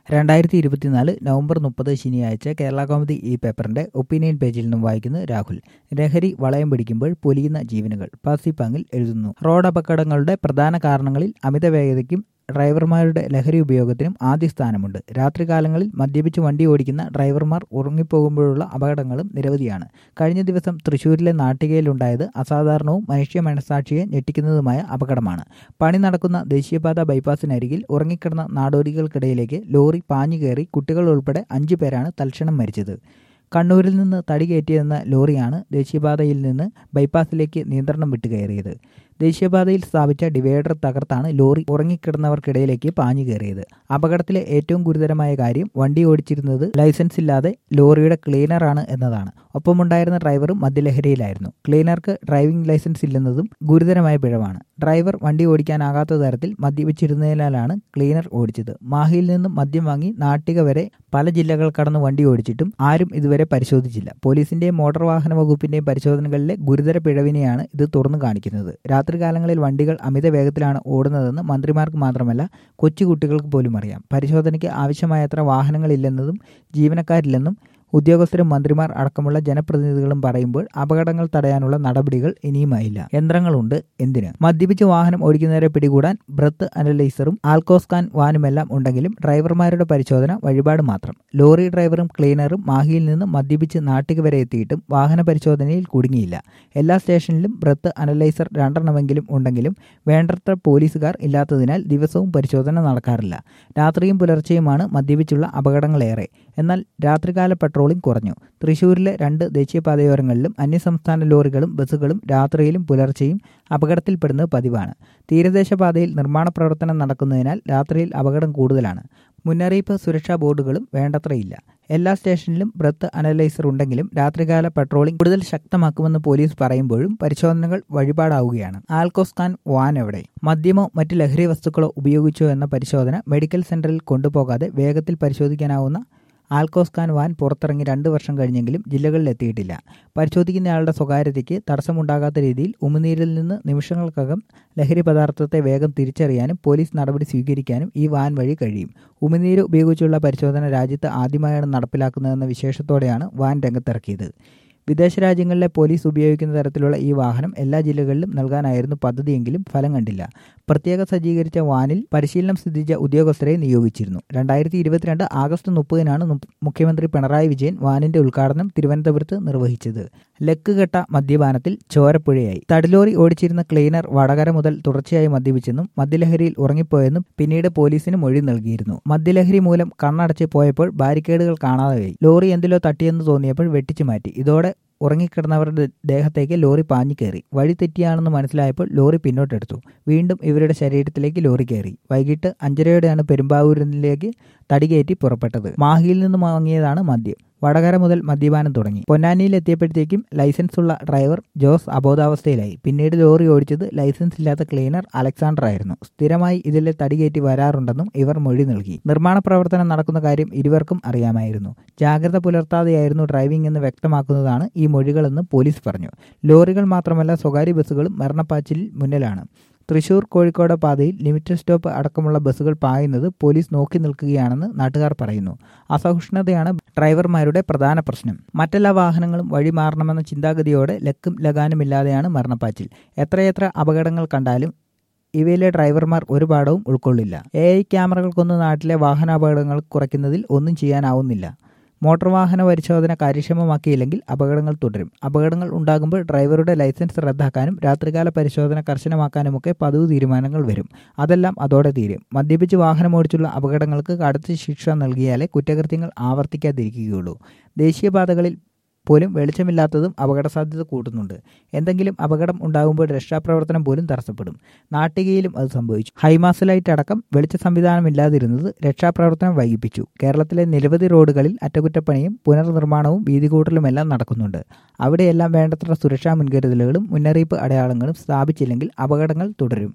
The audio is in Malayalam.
2024 നവംബർ 30 ശനിയാഴ്ച കേരളകൗമുദി ഈ പേപ്പറിന്റെ ഒപ്പീനിയൻ പേജിൽ നിന്നും വായിക്കുന്നത് രാഹുൽ. ലഹരി വളയം പിടിക്കുമ്പോൾ പൊലിയുന്ന ജീവനുകൾ. പാസിപ്പാങ്ങിൽ എഴുതുന്നു. റോഡ് അപകടങ്ങളുടെ പ്രധാന കാരണങ്ങളിൽ അമിത വേഗതയ്ക്കും ഡ്രൈവർമാരുടെ ലഹരി ഉപയോഗത്തിനും ആദ്യ സ്ഥാനമുണ്ട്. രാത്രികാലങ്ങളിൽ മദ്യപിച്ച് വണ്ടി ഓടിക്കുന്ന ഡ്രൈവർമാർ ഉറങ്ങിപ്പോകുമ്പോഴുള്ള അപകടങ്ങളും നിരവധിയാണ്. കഴിഞ്ഞ ദിവസം തൃശൂരിലെ നാട്ടികയിലുണ്ടായത് അസാധാരണവും മനുഷ്യ മനസാക്ഷിയെ ഞെട്ടിക്കുന്നതുമായ അപകടമാണ്. പണി നടക്കുന്ന ദേശീയപാത ബൈപ്പാസിനരികിൽ ഉറങ്ങിക്കിടന്ന നാടോടികൾക്കിടയിലേക്ക് ലോറി പാഞ്ഞു കയറി കുട്ടികൾ ഉൾപ്പെടെ 5 പേരാണ് തൽക്ഷണം മരിച്ചത്. കണ്ണൂരിൽ നിന്ന് തടി കയറ്റിയെന്ന ലോറിയാണ് ദേശീയപാതയിൽ നിന്ന് ബൈപ്പാസിലേക്ക് നിയന്ത്രണം വിട്ടുകയറിയത്. ദേശീയപാതയിൽ സ്ഥാപിച്ച ഡിവൈഡർ തകർത്താണ് ലോറി ഉറങ്ങിക്കിടന്നവർക്കിടയിലേക്ക് പാഞ്ഞു കയറിയത്. അപകടത്തിലെ ഏറ്റവും ഗുരുതരമായ കാര്യം വണ്ടി ഓടിച്ചിരുന്നത് ലൈസൻസ് ഇല്ലാതെ ലോറിയുടെ ക്ലീനറാണ് എന്നതാണ്. ഒപ്പമുണ്ടായിരുന്ന ഡ്രൈവറും മദ്യലഹരിയിലായിരുന്നു. ക്ലീനർക്ക് ഡ്രൈവിംഗ് ലൈസൻസ് ഇല്ലെന്നതും ഗുരുതരമായ പിഴവാണ്. ഡ്രൈവർ വണ്ടി ഓടിക്കാനാകാത്ത തരത്തിൽ മദ്യപിച്ചിരുന്നതിനാലാണ് ക്ലീനർ ഓടിച്ചത്. മാഹിയിൽ നിന്നും മദ്യം വാങ്ങി നാട്ടിക വരെ പല ജില്ലകൾ കടന്ന് വണ്ടി ഓടിച്ചിട്ടും ആരും ഇതുവരെ പരിശോധിച്ചില്ല. പോലീസിന്റെയും മോട്ടോർ വാഹന വകുപ്പിന്റെയും പരിശോധനകളിലെ ഗുരുതര പിഴവിനെയാണ് ഇത് തുറന്നു കാണിക്കുന്നത്. രാത്രികാലങ്ങളിൽ വണ്ടികൾ അമിത വേഗത്തിലാണ് ഓടുന്നതെന്ന് മന്ത്രിമാർക്ക് മാത്രമല്ല കൊച്ചുകുട്ടികൾക്ക് പോലും അറിയാം. പരിശോധനയ്ക്ക് ആവശ്യമായത്ര വാഹനങ്ങളില്ലെന്നതും ജീവനക്കാരില്ലെന്നും ഉദ്യോഗസ്ഥരും മന്ത്രിമാർ അടക്കമുള്ള ജനപ്രതിനിധികളും പറയുമ്പോൾ അപകടങ്ങൾ തടയാനുള്ള നടപടികൾ ഇനിയുമായില്ല. യന്ത്രങ്ങളുണ്ട് എന്തിന്? മദ്യപിച്ച് വാഹനം ഓടിക്കുന്നവരെ പിടികൂടാൻ ബ്രത്ത് അനലൈസറും ആൽക്കോസ്കാൻ വാനുമെല്ലാം ഉണ്ടെങ്കിലും ഡ്രൈവർമാരുടെ പരിശോധന വഴിപാട് മാത്രം. ലോറി ഡ്രൈവറും ക്ലീനറും മാഹിയിൽ നിന്ന് മദ്യപിച്ച് നാട്ടിക വരെ എത്തിയിട്ടും വാഹന പരിശോധനയിൽ കുടുങ്ങിയില്ല. എല്ലാ സ്റ്റേഷനിലും ബ്രത്ത് അനലൈസർ 2 ഉണ്ടെങ്കിലും വേണ്ടത്ര പോലീസുകാർ ഇല്ലാത്തതിനാൽ ദിവസവും പരിശോധന നടക്കാറില്ല. രാത്രിയും പുലർച്ചെയുമാണ് മദ്യപിച്ചുള്ള അപകടങ്ങളേറെ. എന്നാൽ രാത്രികാല പെട്രോളിംഗ് കുറഞ്ഞു. തൃശൂരിലെ 2 ദേശീയപാതയോരങ്ങളിലും അന്യസംസ്ഥാന ലോറികളും ബസ്സുകളും രാത്രിയിലും പുലർച്ചെയും അപകടത്തിൽപ്പെടുന്നത് പതിവാണ്. തീരദേശ പാതയിൽ നിർമ്മാണ പ്രവർത്തനം നടക്കുന്നതിനാൽ രാത്രിയിൽ അപകടം കൂടുതലാണ്. മുന്നറിയിപ്പ് സുരക്ഷാ ബോർഡുകളും വേണ്ടത്രയില്ല. എല്ലാ സ്റ്റേഷനിലും ബ്രത്ത് അനലൈസർ ഉണ്ടെങ്കിലും രാത്രികാല പെട്രോളിംഗ് കൂടുതൽ ശക്തമാക്കുമെന്ന് പോലീസ് പറയുമ്പോഴും പരിശോധനകൾ വഴിപാടാവുകയാണ്. ആൽക്കോസ്കാൻ വാൻ എവിടെ? മദ്യമോ മറ്റ് ലഹരി വസ്തുക്കളോ ഉപയോഗിച്ചോ എന്ന പരിശോധന മെഡിക്കൽ സെന്ററിൽ കൊണ്ടുപോകാതെ വേഗത്തിൽ പരിശോധിക്കാനാവുന്ന ആൽക്കോസ്കാൻ വാൻ പുറത്തിറങ്ങി 2 വർഷം കഴിഞ്ഞെങ്കിലും ജില്ലകളിൽ എത്തിയിട്ടില്ല. പരിശോധിക്കുന്നയാളുടെ സ്വകാര്യതയ്ക്ക് തടസ്സമുണ്ടാകാത്ത രീതിയിൽ ഉമിനീരിൽ നിന്ന് നിമിഷങ്ങൾക്കകം ലഹരി പദാർത്ഥത്തെ വേഗം തിരിച്ചറിയാനും പോലീസ് നടപടി സ്വീകരിക്കാനും ഈ വാൻ വഴി കഴിയും. ഉമിനീര് ഉപയോഗിച്ചുള്ള പരിശോധന രാജ്യത്ത് ആദ്യമായാണ് നടപ്പിലാക്കുന്നതെന്ന വിശേഷത്തോടെയാണ് വാൻ രംഗത്തിറക്കിയത്. വിദേശ രാജ്യങ്ങളിലെ പോലീസ് ഉപയോഗിക്കുന്ന തരത്തിലുള്ള ഈ വാഹനം എല്ലാ ജില്ലകളിലും നൽകാനായിരുന്നു പദ്ധതിയെങ്കിലും ഫലം കണ്ടില്ല. പ്രത്യേക സജ്ജീകരിച്ച വാനിൽ പരിശീലനം സിദ്ധിച്ച ഉദ്യോഗസ്ഥരെ നിയോഗിച്ചിരുന്നു. 2022 ആഗസ്റ്റ് 30-നാണ് മുഖ്യമന്ത്രി പിണറായി വിജയൻ വാനിന്റെ ഉദ്ഘാടനം തിരുവനന്തപുരത്ത് നിർവഹിച്ചത്. ലക്കുകെട്ട മദ്യപാനത്തിൽ ചോരപ്പുഴയായി. തടിലോറി ഓടിച്ചിരുന്ന ക്ലീനർ വടകര മുതൽ തുടർച്ചയായി മദ്യപിച്ചെന്നും മദ്യലഹരിയിൽ ഉറങ്ങിപ്പോയെന്നും പിന്നീട് പോലീസിന് മൊഴി നൽകിയിരുന്നു. മദ്യലഹരി മൂലം കണ്ണടച്ച് പോയപ്പോൾ ബാരിക്കേഡുകൾ കാണാതെയായി. ലോറി എന്തിലോ തട്ടിയെന്ന് തോന്നിയപ്പോൾ വെട്ടിച്ചു മാറ്റി. ഇതോടെ ഉറങ്ങിക്കിടന്നവരുടെ ദേഹത്തേക്ക് ലോറി പാഞ്ഞു കയറി. വഴി തെറ്റിയാണെന്ന് മനസ്സിലായപ്പോൾ ലോറി പിന്നോട്ടെടുത്തു. വീണ്ടും ഇവരുടെ ശരീരത്തിലേക്ക് ലോറി കയറി. വൈകിട്ട് 5:30-യോടെയാണ് പെരുമ്പാവൂരിലേക്ക് തടികയറ്റി പുറപ്പെട്ടത്. മാഹിയിൽ നിന്ന് വാങ്ങിയതാണ് മദ്യം. വടകര മുതൽ മദ്യപാനം തുടങ്ങി. പൊന്നാനിയിൽ എത്തിയപ്പോഴത്തേക്കും ലൈസൻസ് ഉള്ള ഡ്രൈവർ ജോസ് അബോധാവസ്ഥയിലായി. പിന്നീട് ലോറി ഓടിച്ചത് ലൈസൻസ് ഇല്ലാത്ത ക്ലീനർ അലക്സാണ്ടർ ആയിരുന്നു. സ്ഥിരമായി ഇതിലെ തടികയറ്റി വരാറുണ്ടെന്നും ഇവർ മൊഴി നൽകി. നിർമ്മാണ പ്രവർത്തനം നടക്കുന്ന കാര്യം ഇരുവർക്കും അറിയാമായിരുന്നു. ജാഗ്രത പുലർത്താതെയായിരുന്നു ഡ്രൈവിംഗ് എന്ന് വ്യക്തമാക്കുന്നതാണ് ഈ മൊഴികളെന്ന് പോലീസ് പറഞ്ഞു. ലോറികൾ മാത്രമല്ല സ്വകാര്യ ബസ്സുകളും മരണപ്പാച്ചിലിൽ മുന്നിലാണ്. തൃശൂർ കോഴിക്കോട് പാതയിൽ ലിമിറ്റഡ് സ്റ്റോപ്പ് അടക്കമുള്ള ബസ്സുകൾ പായുന്നത് പോലീസ് നോക്കി നിൽക്കുകയാണെന്ന് നാട്ടുകാർ പറയുന്നു. അസഹിഷ്ണുതയാണ് ഡ്രൈവർമാരുടെ പ്രധാന പ്രശ്നം. മറ്റെല്ലാ വാഹനങ്ങളും വഴി മാറണമെന്ന ചിന്താഗതിയോടെ ലക്കും ലഗാനുമില്ലാതെയാണ് മരണപ്പാച്ചിൽ. എത്രയെത്ര അപകടങ്ങൾ കണ്ടാലും ഇവയിലെ ഡ്രൈവർമാർ ഒരു പാഠവും ഉൾക്കൊള്ളില്ല. AI ക്യാമറകൾക്കൊന്നും നാട്ടിലെ വാഹനാപകടങ്ങൾ കുറയ്ക്കുന്നതിൽ ഒന്നും ചെയ്യാനാവുന്നില്ല. മോട്ടോർ വാഹന പരിശോധന കാര്യക്ഷമമാക്കിയില്ലെങ്കിൽ അപകടങ്ങൾ തുടരും. അപകടങ്ങൾ ഉണ്ടാകുമ്പോൾ ഡ്രൈവറുടെ ലൈസൻസ് റദ്ദാക്കാനും രാത്രികാല പരിശോധന കർശനമാക്കാനുമൊക്കെ പതിവ് തീരുമാനങ്ങൾ വരും. അതെല്ലാം അതോടെ തീരും. മദ്യപിച്ച് വാഹനമോടിച്ചുള്ള അപകടങ്ങൾക്ക് കടുത്ത ശിക്ഷ നൽകിയാലേ കുറ്റകൃത്യങ്ങൾ ആവർത്തിക്കാതിരിക്കുകയുള്ളൂ. ദേശീയപാതകളിൽ പോലും വെളിച്ചമില്ലാത്തതും അപകട സാധ്യത കൂട്ടുന്നുണ്ട്. എന്തെങ്കിലും അപകടം ഉണ്ടാകുമ്പോൾ രക്ഷാപ്രവർത്തനം പോലും തടസ്സപ്പെടും. നാട്ടികയിലും അത് സംഭവിച്ചു. ഹൈമാസ് അടക്കം വെളിച്ച സംവിധാനമില്ലാതിരുന്നത് രക്ഷാപ്രവർത്തനം വൈകിപ്പിച്ചു. കേരളത്തിലെ നിരവധി റോഡുകളിൽ അറ്റകുറ്റപ്പണിയും പുനർനിർമ്മാണവും വീതികൂട്ടലുമെല്ലാം നടക്കുന്നുണ്ട്. അവിടെയെല്ലാം വേണ്ടത്ര സുരക്ഷാ മുൻകരുതലുകളും മുന്നറിയിപ്പ് അടയാളങ്ങളും സ്ഥാപിച്ചില്ലെങ്കിൽ അപകടങ്ങൾ തുടരും.